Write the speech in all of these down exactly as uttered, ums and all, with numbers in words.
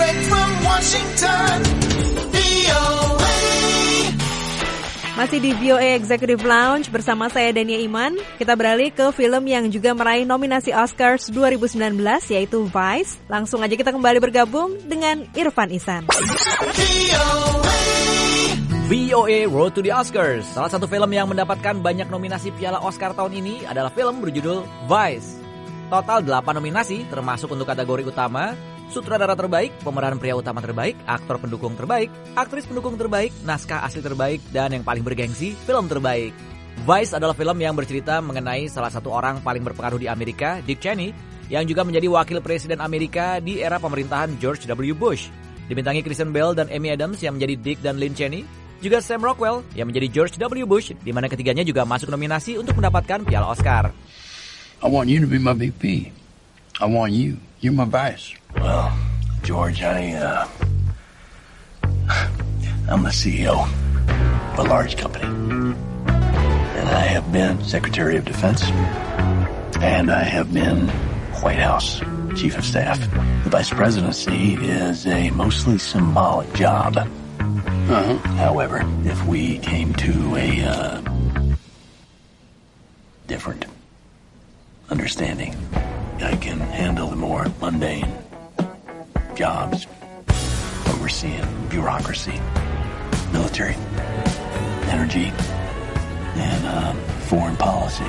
Direct from Washington, V O A. Masih di V O A Executive Lounge bersama saya Dania Iman. Kita beralih ke film yang juga meraih nominasi Oscars dua ribu sembilan belas, yaitu Vice. Langsung aja kita kembali bergabung dengan Irfan Ihsan. V O A Road to the Oscars. Salah satu film yang mendapatkan banyak nominasi Piala Oscar tahun ini adalah film berjudul Vice. Total delapan nominasi termasuk untuk kategori utama, sutradara terbaik, pemeran pria utama terbaik, aktor pendukung terbaik, aktris pendukung terbaik, naskah asli terbaik, dan yang paling bergengsi, film terbaik. Vice adalah film yang bercerita mengenai salah satu orang paling berpengaruh di Amerika, Dick Cheney, yang juga menjadi wakil presiden Amerika di era pemerintahan George W. Bush. Dibintangi Christian Bale dan Amy Adams yang menjadi Dick dan Lynn Cheney, juga Sam Rockwell yang menjadi George W. Bush, di mana ketiganya juga masuk nominasi untuk mendapatkan Piala Oscar. I want you to be my V P. I want you. You're my vice. Well, George, I, uh, I'm the C E O of a large company. And I have been Secretary of Defense. And I have been White House Chief of Staff. The Vice Presidency is a mostly symbolic job. Uh-huh. However, if we came to a, uh, different understanding, I can handle the more mundane jobs, overseeing bureaucracy, military, energy, and uh, foreign policy.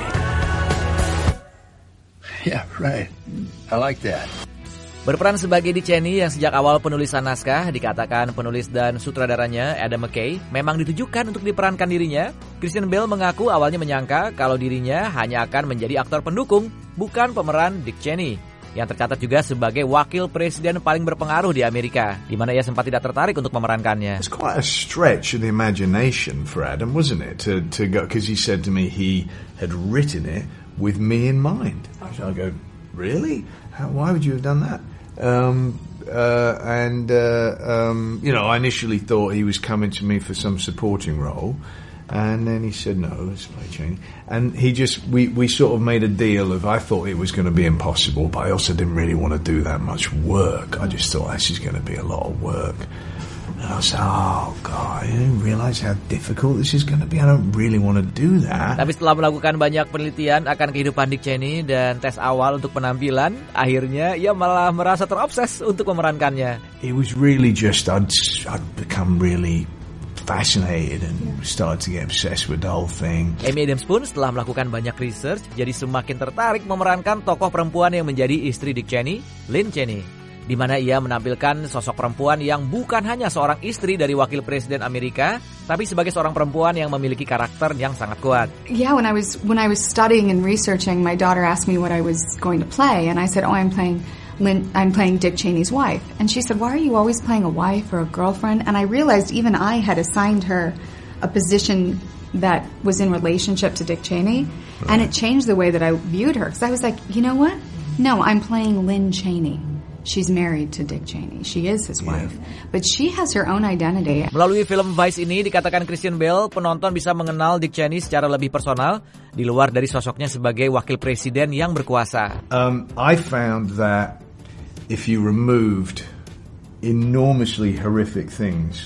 Yeah, right. I like that. Berperan sebagai Dick Cheney yang sejak awal penulisan naskah dikatakan penulis dan sutradaranya Adam McKay memang ditujukan untuk diperankan dirinya. Christian Bale mengaku awalnya menyangka kalau dirinya hanya akan menjadi aktor pendukung, bukan pemeran Dick Cheney, yang tercatat juga sebagai wakil presiden paling berpengaruh di Amerika, di mana ia sempat tidak tertarik untuk memerankannya. It's quite a stretch of the imagination for Adam, wasn't it? To to go, because he said to me he had written it with me in mind. So I go, really? How, why would you have done that? Um, uh, and uh, um, you know, I initially thought he was coming to me for some supporting role, and then he said no, let's play Cheney. And he just we we sort of made a deal of, I thought it was going to be impossible, but I also didn't really want to do that much work. I just thought this is going to be a lot of work. And I was like, oh God, I didn't realize how difficult this is going to be. I don't really want to do that. Tapi setelah melakukan banyak penelitian akan kehidupan Dick Cheney dan tes awal untuk penampilan, akhirnya ia malah merasa terobses untuk memerankannya. It was really just, I'd, I'd become really fascinated and started to get obsessed with the whole thing. Amy Adams pun setelah melakukan banyak research, jadi semakin tertarik memerankan tokoh perempuan yang menjadi istri Dick Cheney, Lynn Cheney, di mana ia menampilkan sosok perempuan yang bukan hanya seorang istri dari wakil presiden Amerika, tapi sebagai seorang perempuan yang memiliki karakter yang sangat kuat. Yeah, when I was when I was studying and researching, my daughter asked me what I was going to play, and I said, "Oh, I'm playing Lynn, I'm playing Dick Cheney's wife." And she said, "Why are you always playing a wife or a girlfriend?" And I realized even I had assigned her a position that was in relationship to Dick Cheney, right. And it changed the way that I viewed her, because I was like, you know what? No, I'm playing Lynn Cheney. She's married to Dick Cheney. She is his wife. Yeah. But she has her own identity. Melalui film Vice ini dikatakan Christian Bale, penonton bisa mengenal Dick Cheney secara lebih personal di luar dari sosoknya sebagai wakil presiden yang berkuasa. Um, I found that if you removed enormously horrific things,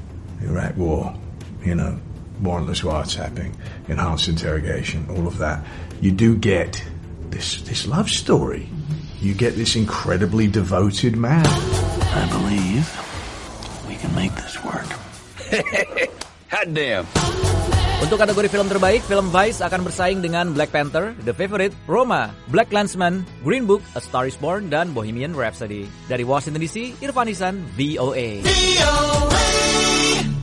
Iraq War, you know, warrantless wiretapping, enhanced interrogation, all of that, you do get this this love story. You get this incredibly devoted man. I believe we can make this work. Hot damn. Untuk kategori film terbaik, film Vice akan bersaing dengan Black Panther, The Favorite, Roma, Black Klansman, Green Book, A Star Is Born, dan Bohemian Rhapsody. Dari Washington D C, Irfan Ihsan, V O A. V O A.